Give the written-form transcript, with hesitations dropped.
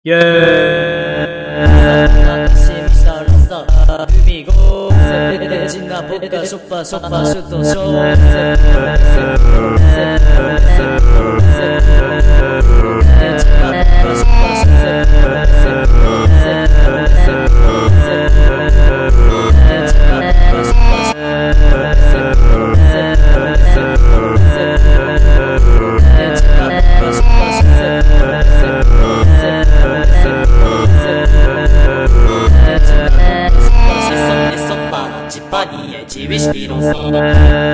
イエーイしみしたらさ海ゴーセレジナポッカショッパーショッパーシュットショーCi wish di non sono